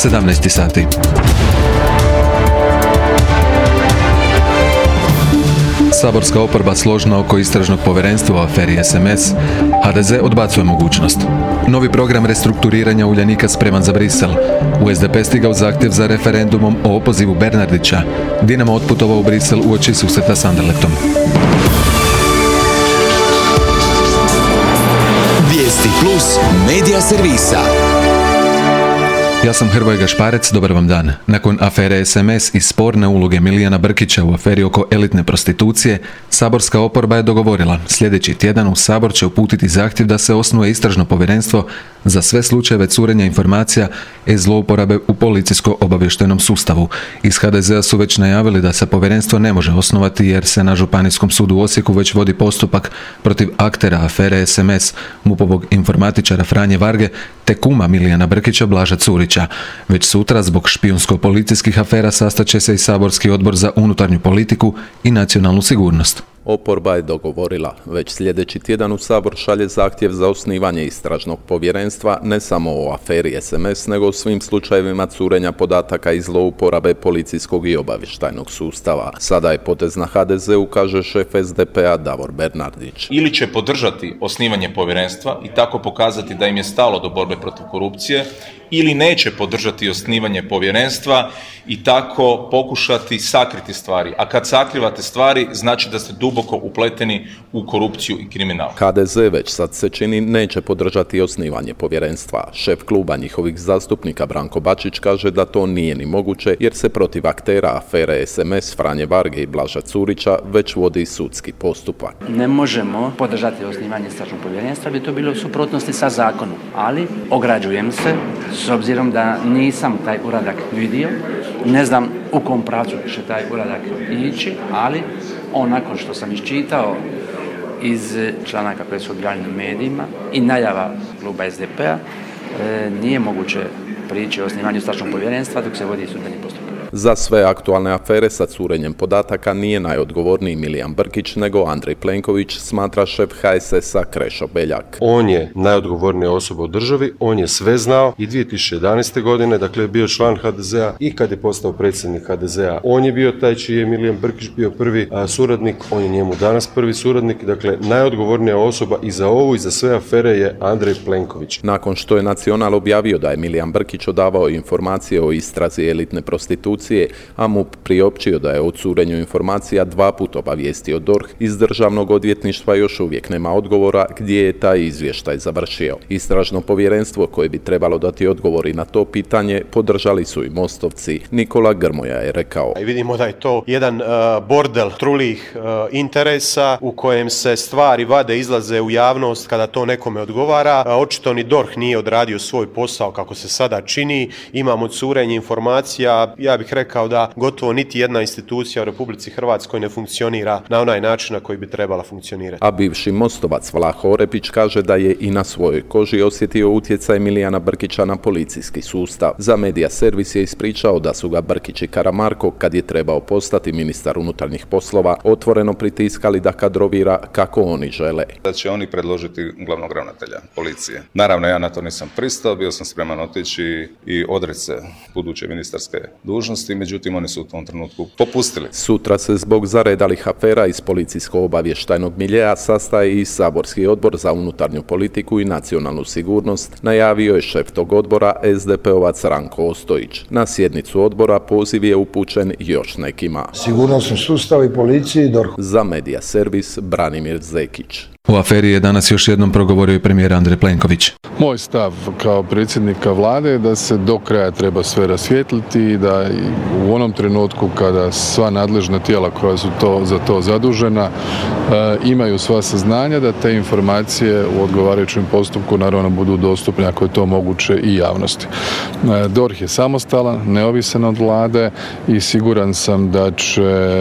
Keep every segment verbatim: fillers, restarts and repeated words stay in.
sedamnaest sati. Saborska oporba složna oko istražnog povjerenstva u aferi es em es, ha de ze odbacuje mogućnost. Novi program restrukturiranja Uljanika spreman za Brisel. U es de pe stigao zahtjev za referendumom o opozivu Bernardića. Dinamo otputovao u Brisel uoči susreta s Anderlechtom. Vijesti plus medija servisa. Ja sam Hrvoje Gašparec, dobar vam dan. Nakon afere es em es i sporne uloge Milijana Brkića u aferi oko elitne prostitucije, saborska oporba je dogovorila sljedeći tjedan u Sabor će uputiti zahtjev da se osnuje istražno povjerenstvo za sve slučajeve curenja informacija i zlouporabe u policijsko-obavještajnom sustavu. Iz ha de zea su već najavili da se povjerenstvo ne može osnovati jer se na Županijskom sudu u Osijeku već vodi postupak protiv aktera afere es em es, mupovog informatičara Franje Varge te kuma Milijana Brkića Blaža Curića. Već sutra zbog špijunsko-policijskih afera sastaće se i saborski odbor za unutarnju politiku i nacionalnu sigurnost. Oporba je dogovorila. Već sljedeći tjedan u Sabor šalje zahtjev za osnivanje istražnog povjerenstva ne samo o aferi es em es, nego o svim slučajevima curenja podataka i zlouporabe policijskog i obavještajnog sustava. Sada je potez na ha de zeu, kaže šef es de pe a Davor Bernardić. Ili će podržati osnivanje povjerenstva i tako pokazati da im je stalo do borbe protiv korupcije, ili neće podržati osnivanje povjerenstva i tako pokušati sakriti stvari. A kad sakrivate stvari, znači da ste duboko upleteni u korupciju i kriminal. ha de ze već sad se čini neće podržati osnivanje povjerenstva. Šef kluba njihovih zastupnika Branko Bačić kaže da to nije ni moguće jer se protiv aktera afere es em es Franje Varge i Blaža Curića već vodi sudski postupak. Ne možemo podržati osnivanje istražnog povjerenstva, bi to bilo u suprotnosti sa zakonom, ali ograđujem se s obzirom da nisam taj uradak vidio, ne znam u kom pravcu će taj uradak ići, ali onako što sam iščitao iz članaka koje su objavljeni u medijima i najava kluba es de pe a, e, nije moguće prići o osnivanju istražnog povjerenstva dok se vodi sudbeni postupak. Za sve aktualne afere sa curenjem podataka nije najodgovorniji Milijan Brkić, nego Andrej Plenković, smatra šef ha es es a Krešo Beljak. On je najodgovornija osoba u državi, on je sve znao i dvije tisuće jedanaeste. godine, dakle je bio član ha de zea i kad je postao predsjednik ha de zea, on je bio taj čiji je Milijan Brkić bio prvi a, suradnik, on je njemu danas prvi suradnik, dakle najodgovornija osoba i za ovu i za sve afere je Andrej Plenković. Nakon što je Nacional objavio da je Milijan Brkić odavao informacije o istrazi elitne prostitucije, a mu priopćio da je o curenju informacija dva put obavijestio de o er ha, iz državnog odvjetništva još uvijek nema odgovora gdje je taj izvještaj završio. Istražno povjerenstvo koje bi trebalo dati odgovori na to pitanje podržali su i mostovci. Nikola Grmoja je rekao. I vidimo da je to jedan uh, bordel trulih uh, interesa u kojem se stvari vade, izlaze u javnost kada to nekome odgovara. Uh, očito ni de o er ha nije odradio svoj posao kako se sada čini. Imamo curenje informacija, ja bih rekao da gotovo niti jedna institucija u Republici Hrvatskoj ne funkcionira na onaj način na koji bi trebala funkcionirati. A bivši mostovac Vlaho Orepić kaže da je i na svojoj koži osjetio utjecaj Milijana Brkića na policijski sustav. Za Medija servis je ispričao da su ga Brkić i Karamarko, kad je trebao postati ministar unutarnjih poslova, otvoreno pritiskali da kadrovira kako oni žele. Da će oni predložiti glavnog ravnatelja policije. Naravno, ja na to nisam pristao, bio sam spreman otići i odreći se buduće ministarske dužnosti, međutim oni su u tom trenutku popustili. Sutra se zbog zaredalih afera iz policijsko-obavještajnog miljea sastaje i saborski odbor za unutarnju politiku i nacionalnu sigurnost, najavio je šef tog odbora es de pe ovac Ranko Ostojić. Na sjednicu odbora poziv je upućen još nekima. Sigurnosni sustav i policiji, de o er ha. Za Medija servis Branimir Zekić. U aferi je danas još jednom progovorio i premijer Andrej Plenković. Moj stav kao predsjednika vlade je da se do kraja treba sve rasvijetliti i da u onom trenutku kada sva nadležna tijela koja su to, za to zadužena e, imaju sva saznanja da te informacije u odgovarajućem postupku naravno budu dostupne ako je to moguće i javnosti. E, de o er ha je samostalan, neovisan od vlade i siguran sam da će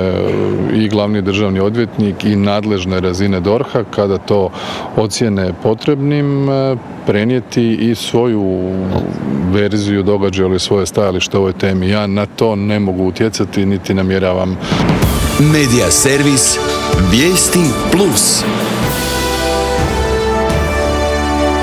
i glavni državni odvjetnik i nadležne razine de o er ha kada to ocijene potrebnim prenijeti i svoju verziju događaja ili svoje stajalište o ovoj temi. Ja na to ne mogu utjecati niti namjeravam. Medija servis Vijesti plus.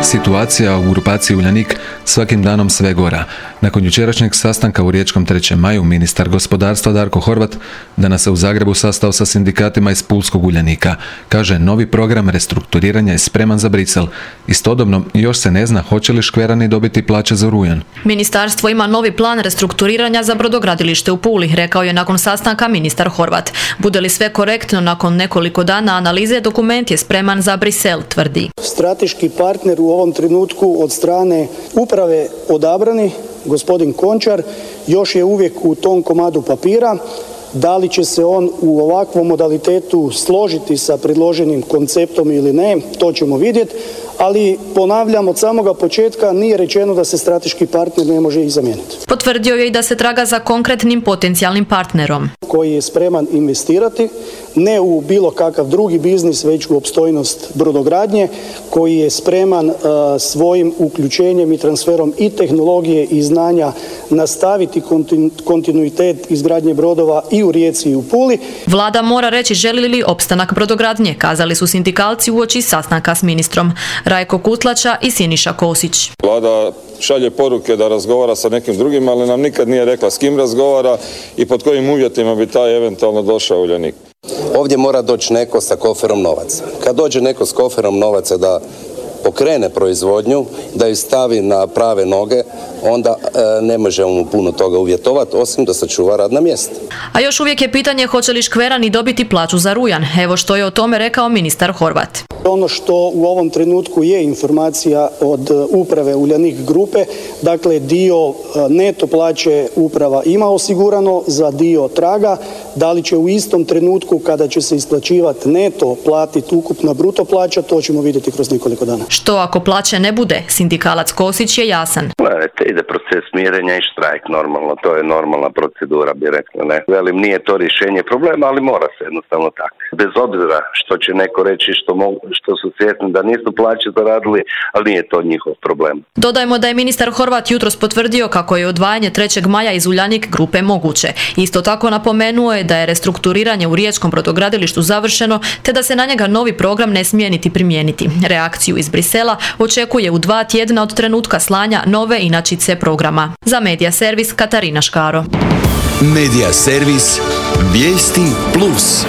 Situacija u grupaciji Uljanik svakim danom sve gora. Nakon jučerašnjeg sastanka u Riječkom trećem maju, ministar gospodarstva Darko Horvat danas se u Zagrebu sastao sa sindikatima iz pulskog Uljanika. Kaže, novi program restrukturiranja je spreman za Brisel. Istodobno, još se ne zna hoće li škverani dobiti plaće za rujan. Ministarstvo ima novi plan restrukturiranja za brodogradilište u Puli, rekao je nakon sastanka ministar Horvat. Bude li sve korektno nakon nekoliko dana analize, dokument je spreman za Brisel, tvrdi. Strateški partner u ovom trenutku od strane uprave odabrani, gospodin Končar, još je uvijek u tom komadu papira. Da li će se on u ovakvom modalitetu složiti sa predloženim konceptom ili ne, to ćemo vidjeti, ali ponavljam, od samoga početka nije rečeno da se strateški partner ne može i zamijeniti. Potvrdio je i da se traga za konkretnim potencijalnim partnerom koji je spreman investirati ne u bilo kakav drugi biznis, već u opstojnost brodogradnje, koji je spreman uh, svojim uključenjem i transferom i tehnologije i znanja nastaviti kontinu, kontinuitet izgradnje brodova i u Rijeci i u Puli. Vlada mora reći želi li opstanak brodogradnje, kazali su sindikalci uoči sastanka s ministrom. Rajko Kutlača i Siniša Kosić. Vlada šalje poruke da razgovara sa nekim drugim, ali nam nikad nije rekla s kim razgovara i pod kojim uvjetima bi taj eventualno došao Uljanik. Ovdje mora doći neko sa koferom novaca. Kad dođe neko s koferom novaca da pokrene proizvodnju, da ju stavi na prave noge, onda e, ne možemo mu puno toga uvjetovati, osim da sačuva radna mjesta. A još uvijek je pitanje hoće li škverani dobiti plaću za rujan. Evo što je o tome rekao ministar Horvat. Ono što u ovom trenutku je informacija od uprave Uljanik grupe, dakle dio neto plaće uprava ima osigurano, za dio traga. Da li će u istom trenutku kada će se isplaćivati neto platiti ukupna bruto plaća, to ćemo vidjeti kroz nekoliko dana. Što ako plaće ne bude? Sindikalac Kosić je jasan. Gledajte, ide proces mirenja i štrajk normalno, to je normalna procedura, bi rekla, ne. Velim, nije to rješenje problema, ali mora se jednostavno tako. Bez obzira što će neko reći što, mogu, što su svjesni da nisu plaće zaradili, ali nije to njihov problem. Dodajmo da je ministar Horvat jutros potvrdio kako je odvajanje trećeg maja iz Uljanik grupe moguće. Isto tako napomenuo je da je restrukturiranje u Riječkom brodogradilištu završeno, te da se na njega novi program ne smije niti primijeniti. Reakciju iz Brisela očekuje u dva tjedna od trenutka slanja nove inačice programa. Za Medija servis Katarina Škaro. Medija servis Vijesti plus.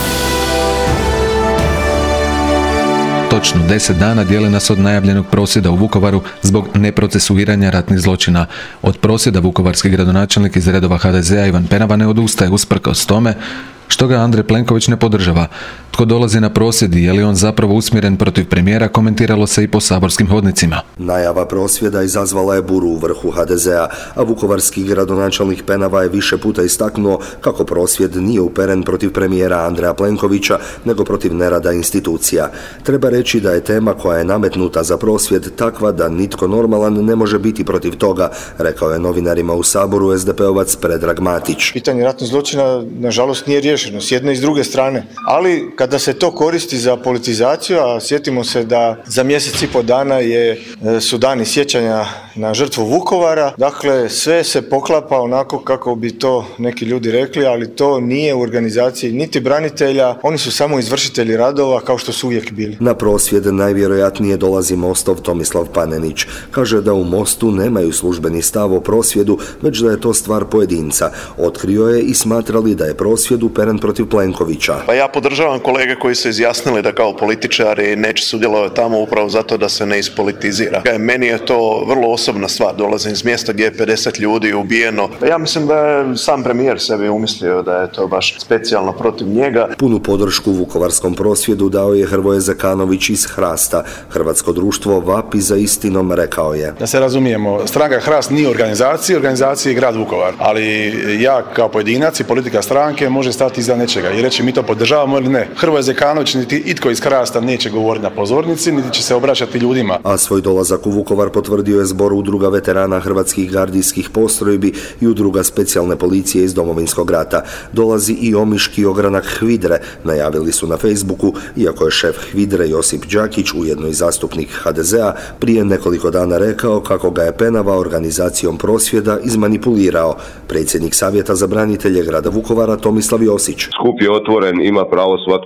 Točno deset dana dijeli nas od najavljenog prosvjeda u Vukovaru zbog neprocesuiranja ratnih zločina. Od prosvjeda vukovarski gradonačelnik iz redova ha de zea Ivan Penava ne odustaje usprkos tome što ga Andrej Plenković ne podržava. Tko dolazi na prosvjed i je li on zapravo usmjeren protiv premijera, komentiralo se i po saborskim hodnicima. Najava prosvjeda izazvala je buru u vrhu ha de zea, a vukovarski gradonačelnik Penava je više puta istaknuo kako prosvjed nije uperen protiv premijera Andreja Plenkovića, nego protiv nerada institucija. Treba reći da je tema koja je nametnuta za prosvjed takva da nitko normalan ne može biti protiv toga, rekao je novinarima u Saboru es de pe ovac Predrag Matić. Pitanje ratnih zločina nažalost nije riješeno s jedne i s druge strane, ali kada se to koristi za politizaciju, a sjetimo se da za mjesec i pol dana je, su dani sjećanja na žrtvu Vukovara, dakle sve se poklapa onako kako bi to neki ljudi rekli, ali to nije u organizaciji niti branitelja, oni su samo izvršitelji radova kao što su uvijek bili. Na prosvjed najvjerojatnije dolazi Mostov Tomislav Panenić. Kaže da u Mostu nemaju službeni stav o prosvjedu, već da je to stvar pojedinca. Otkrio je i smatrali da je prosvjed uperen protiv Plenkovića. Pa ja podržavam kolege koji su izjasnili da kao političari neće sudjelovati tamo upravo zato da se ne ispolitizira. Meni je to vrlo osobna stvar, dolazim iz mjesta gdje je pedeset ljudi ubijeno. Ja mislim da je sam premijer sebi umislio da je to baš specijalno protiv njega. Punu podršku vukovarskom prosvjedu dao je Hrvoje Zekanović iz Hrasta. Hrvatsko društvo vapi za istinom, rekao je. Da se razumijemo, stranka Hrast nije organizacija, organizacija je grad Vukovar, ali ja kao pojedinac i politika stranke može stati iza nečega i reći mi to podržavamo ili ne. Hrvoje Zekanović niti itko iz Hrasta neće govoriti na pozornici, niti će se obraćati ljudima. A svoj dolazak u Vukovar potvrdio je zbor udruga veterana hrvatskih gardijskih postrojbi i udruga specijalne policije iz Domovinskog rata. Dolazi i omiški ogranak Hvidre, najavili su na Facebooku, iako je šef Hvidre Josip Đakić, ujedno i zastupnik ha de zea, prije nekoliko dana rekao kako ga je Penava organizacijom prosvjeda izmanipulirao. Predsjednik Savjeta za branitelje grada Vukovara Tomislav Josić. Skup je otvoren, ima pravo svatko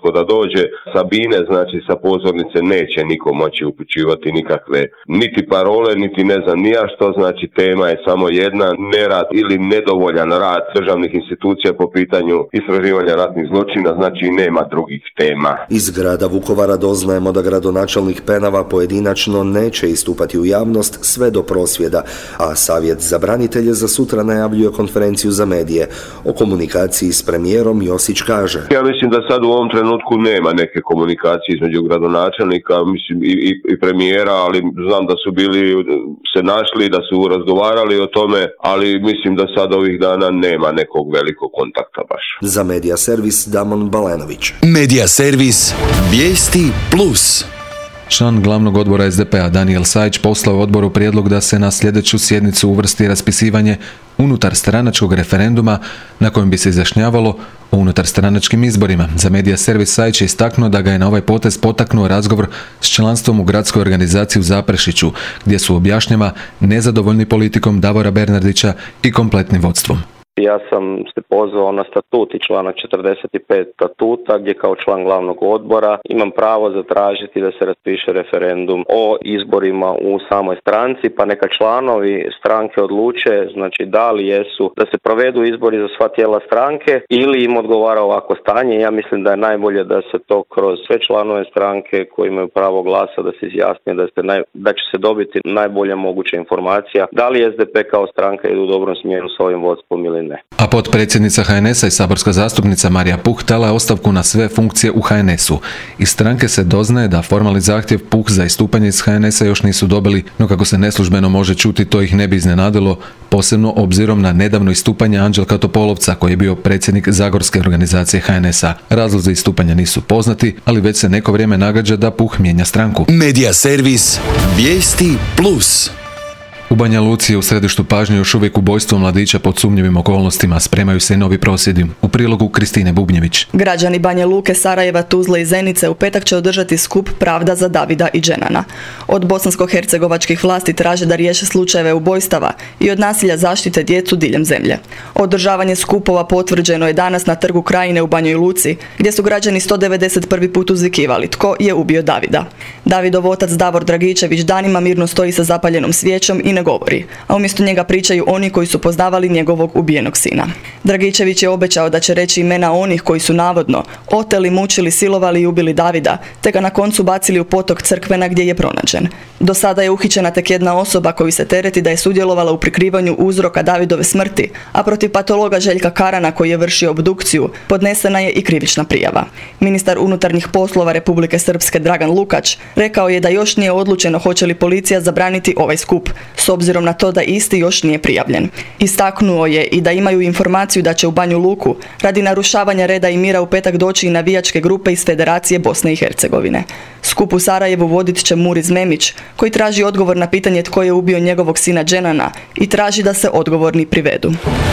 netko da dođe sa bine, znači sa pozornice neće niko moći upućivati nikakve niti parole, niti ne znam nija što, znači tema je samo jedna, nerad ili nedovoljan rad državnih institucija po pitanju istraživanja ratnih zločina, znači nema drugih tema. Iz grada Vukovara doznajemo da gradonačelnik Penava pojedinačno neće istupati u javnost sve do prosvjeda, a Savjet za branitelje za sutra najavljuje konferenciju za medije. O komunikaciji s premijerom Josić kaže: Ja mislim da sad u ovom trenutku nema neke komunikacije između gradonačelnika mislim, i, i, i premijera, ali znam da su bili se našli, da su razgovarali o tome, ali mislim da sad ovih dana nema nekog velikog kontakta baš. Za Medija servis Damon Balenović. Medija servis Vijesti plus. Član glavnog odbora es de pe a Danijel Sajić poslao odboru prijedlog da se na sljedeću sjednicu uvrsti raspisivanje unutar stranačkog referenduma na kojem bi se izjašnjavalo o unutar stranačkim izborima. Za Medija servis Sajić je istaknuo da ga je na ovaj potez potaknuo razgovor s članstvom u gradskoj organizaciji u Zaprešiću, gdje su objašnjava nezadovoljni politikom Davora Bernardića i kompletnim vodstvom. Ja sam se pozvao na statut i članak četrdeset pet statuta gdje kao član glavnog odbora imam pravo zatražiti da se raspiše referendum o izborima u samoj stranci, pa neka članovi stranke odluče, znači da li jesu da se provedu izbori za sva tijela stranke ili im odgovara ovako stanje. Ja mislim da je najbolje da se to kroz sve članove stranke koji imaju pravo glasa da se izjasne da, se naj, da će se dobiti najbolja moguća informacija da li es de pe kao stranka ide u dobrom smjeru s ovim vodstvom ili ne. A potpredsjednica ha en es-a i saborska zastupnica Marija Puh dala je ostavku na sve funkcije u ha en es-u. Iz stranke se doznaje da formalni zahtjev Puh za istupanje iz ha en es-a još nisu dobili, no kako se neslužbeno može čuti, to ih ne bi iznenadilo, posebno obzirom na nedavno istupanje Anđelka Topolovca, koji je bio predsjednik Zagorske organizacije ha en es-a. Razlozi istupanja nisu poznati, ali već se neko vrijeme nagađa da Puh mijenja stranku. Medija servis Vijesti plus. U Banja Luci je u središtu pažnje još uvijek ubojstvo mladića pod sumnjivim okolnostima, spremaju se i novi prosvjedi. U prilogu Kristine Bubnjević. Građani Banja Luke, Sarajeva, Tuzle i Zenice u petak će održati skup Pravda za Davida i Dženana. Od bosansko-hercegovačkih vlasti traže da riješe slučajeve ubojstava i od nasilja zaštite djecu diljem zemlje. Održavanje skupova potvrđeno je danas na Trgu Krajine u Banjoj Luci, gdje su građani sto devedeset prvi put uzvikivali tko je ubio Davida. Davidov otac Davor Dragičević danima mirno stoji sa zapaljenom svijećom i ne govori, a umjesto njega pričaju oni koji su poznavali njegovog ubijenog sina. Dragičević je obećao da će reći imena onih koji su navodno oteli, mučili, silovali i ubili Davida, te ga na koncu bacili u potok Crkvena gdje je pronađen. Do sada je uhićena tek jedna osoba koju se tereti da je sudjelovala u prikrivanju uzroka Davidove smrti, a protiv patologa Željka Karana koji je vršio obdukciju podnesena je i krivična prijava. Ministar unutarnjih poslova Republike Srpske Dragan Lukač rekao je da još nije odlučeno hoće li policija zabraniti ovaj skup, s obzirom na to da isti još nije prijavljen. Istaknuo je i da imaju informaciju da će u Banju Luku radi narušavanja reda i mira u petak doći i navijačke grupe iz Federacije Bosne i Hercegovine. Skup u Sarajevu vodit će Muriz Memić, koji traži odgovor na pitanje tko je ubio njegovog sina Dženana i traži da se odgovorni privedu.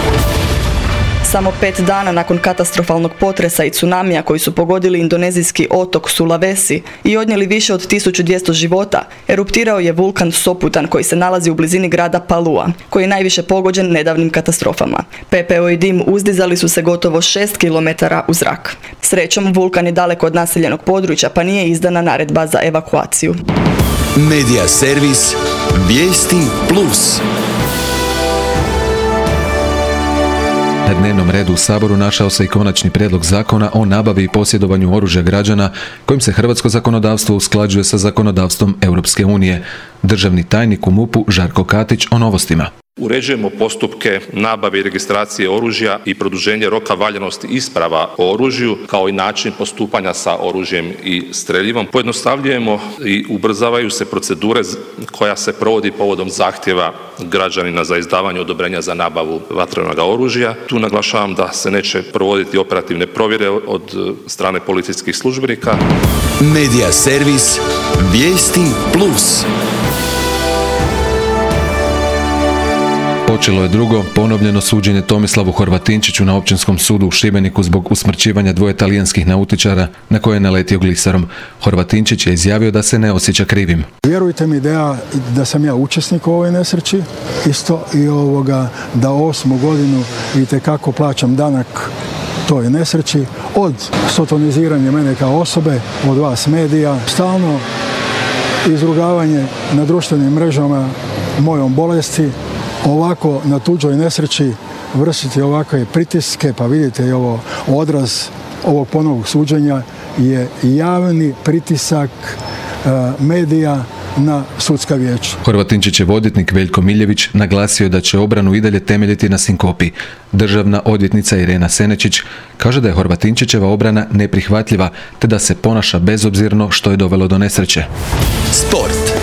Samo pet dana nakon katastrofalnog potresa i tsunamija koji su pogodili indonezijski otok Sulawesi i odnijeli više od tisuću dvjesto života, eruptirao je vulkan Soputan koji se nalazi u blizini grada Palua, koji je najviše pogođen nedavnim katastrofama. Pepeo i dim uzdizali su se gotovo šest kilometara u zrak. Srećom, vulkan je daleko od naseljenog područja pa nije izdana naredba za evakuaciju. Medija servis Vijesti plus. Na dnevnom redu u Saboru našao se i konačni prijedlog zakona o nabavi i posjedovanju oružja građana kojim se hrvatsko zakonodavstvo usklađuje sa zakonodavstvom Europske unije. Državni tajnik u MUP-u Žarko Katić o novostima. Uređujemo postupke nabave i registracije oružja i produženje roka valjanosti isprava o oružju, kao i način postupanja sa oružjem i streljivom. Pojednostavljujemo i ubrzavaju se procedure koja se provodi povodom zahtjeva građanina za izdavanje odobrenja za nabavu vatrenog oružja. Tu naglašavam da se neće provoditi operativne provjere od strane policijskih službenika. Medija servis Vijesti plus. Počelo je drugo, ponovljeno suđenje Tomislavu Horvatinčiću na Općinskom sudu u Šibeniku zbog usmrćivanja dvoje talijanskih nautičara na koje je naletio gliserom. Horvatinčić je izjavio da se ne osjeća krivim. Vjerujte mi da, ja, da sam ja učesnik u ovoj nesreći, isto i ovoga da osmu godinu itekako plaćam danak toj nesreći, od sotoniziranja mene kao osobe, od vas medija, stalno izrugavanje na društvenim mrežama mojom bolesti, ovako na tuđoj nesreći vršiti ovakve pritiske, pa vidite i ovo odraz ovog ponovnog suđenja je javni pritisak uh, medija na sudska vijeća. Horvatinčićev odvjetnik Veljko Miljević naglasio je da će obranu i dalje temeljiti na sinkopi. Državna odvjetnica Irena Senečić kaže da je Horvatinčićeva obrana neprihvatljiva te da se ponaša bezobzirno što je dovelo do nesreće. Sport.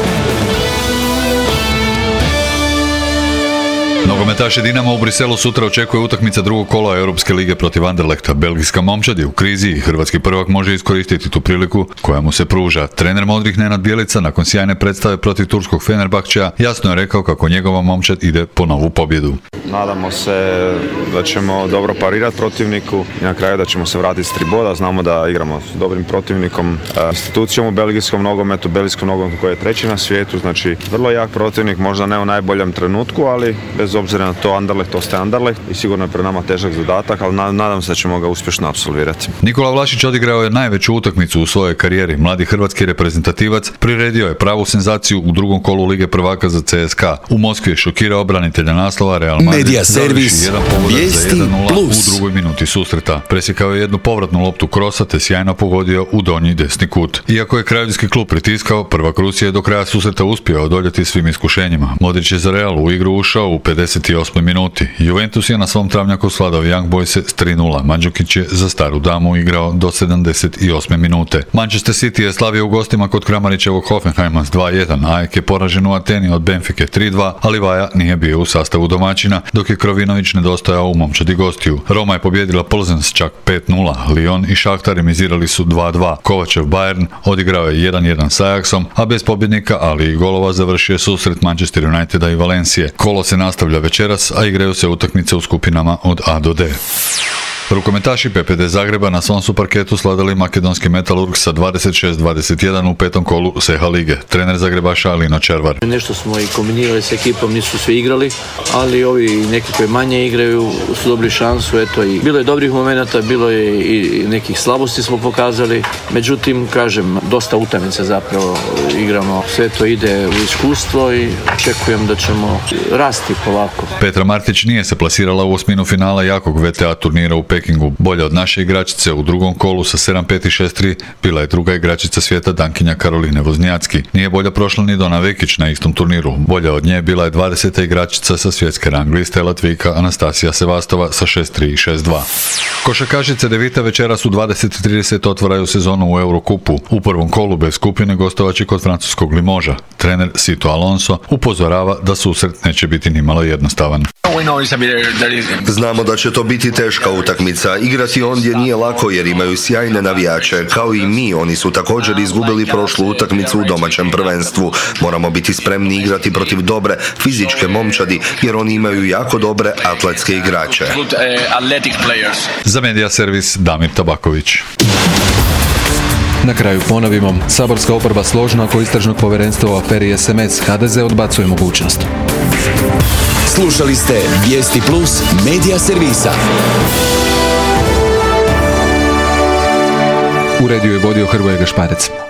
Nogometaše Dinama u Briselu sutra očekuje utakmica drugog kola Europske lige protiv Anderlechta. Belgijska momčad je u krizi i hrvatski prvak može iskoristiti tu priliku koja mu se pruža. Trener modrih Nenad Bjelica nakon sjajne predstave protiv turskog Fenerbahčeja jasno je rekao kako njegova momčad ide po novu pobjedu. Nadamo se da ćemo dobro parirati protivniku i na kraju da ćemo se vratiti s tri boda. Znamo da igramo s dobrim protivnikom, institucijom u belgijskom nogometu, belgijskom nogometu koji je treći na svijetu, znači vrlo jak protivnik, možda ne u najboljem trenutku, ali bez obzira na to Anderlecht ostaje Anderlecht i sigurno je pred nama težak zadatak, ali nadam se da ćemo ga uspješno apsolvirati. Nikola Vlašić odigrao je najveću utakmicu u svojoj karijeri. Mladi hrvatski reprezentativac priredio je pravu senzaciju u drugom kolu Lige prvaka za C S K A. U Moskvi je šokirao branitelja naslova Real Madrid. Medija servis, vijesti plus. U drugoj minuti susreta. Presjekao je jednu povratnu loptu krosa te sjajno pogodio u donji desni kut. Iako je kraljevski klub pritiskao, prvak Rusije je do kraja susreta uspio odoljeti svim iskušenjima. Modrić je za Real u igru ušao u pedeset osmoj minuti. Juventus je na svom travnjaku svladao Young Boyse s tri nula. Mandžukić je za staru damu igrao do sedamdeset osme minute. Manchester City je slavio u gostima kod Kramarićevog Hoffenheima s dva jedan. Ajax je poražen u Ateni od Benfike tri dva, ali Vaja nije bio u sastavu domaćina, dok je Krovinović nedostajao u momčadi gostiju. Roma je pobjedila Plzen s čak pet nula. Lyon i Šahtar remizirali su dva dva. Kovačev Bayern odigrao je jedan jedan s Ajaxom, a bez pobjednika, ali i golova završio susret Manchester Uniteda i Valencije. Kolo se nastavlja večeras, a igraju se utakmice u skupinama od A do D. Rukometaši P P D Zagreba na svom su parketu sladali makedonski Metalurg sa dvadeset šest dvadeset jedan u petom kolu S H lige. Trener Zagrebaša Alino Červar. Nešto smo i kombinirali s ekipom, nisu svi igrali, ali ovi neki koji manje igraju su dobili šansu, eto i bilo je dobrih momenata, bilo je i nekih slabosti smo pokazali, međutim, kažem, dosta utakmica zapravo igramo, sve to ide u iskustvo i očekujem da ćemo rasti polako. Petra Martić nije se plasirala u osminu finala jakog V T A turnira u Pekingu. Bolja od naše igračice u drugom kolu sa sedam pet i šest tri bila je druga igračica svijeta Dankinja Karoline Voznjacki. Nije bolja prošla ni Dona Vekić na istom turniru. Bolja od nje bila je dvadeseta igračica sa svjetske rang liste Latvijka Anastasija Sevastova sa šest tri i šest dva. Košarkašice Devita večeras u dvadeset trideset otvaraju sezonu u Eurokupu. U prvom kolu bez skupine gostovaći kod francuskog Limoža. Trener Sito Alonso upozorava da susret neće biti nimalo jednostavan. Znamo da će to biti teška utakmica. Igrati ondje nije lako jer imaju sjajne navijače. Kao i mi, oni su također izgubili prošlu utakmicu u domaćem prvenstvu. Moramo biti spremni igrati protiv dobre fizičke momčadi jer oni imaju jako dobre atletske igrače. Za Medija servis Damir Tabaković. Na kraju ponovimo, saborska oporba složna oko istražnog povjerenstva u aferi S M S. H D Z odbacuje mogućnost. Slušali ste Vijesti Plus Medija servisa. Uredio je vodio Hrvoje Gašparec.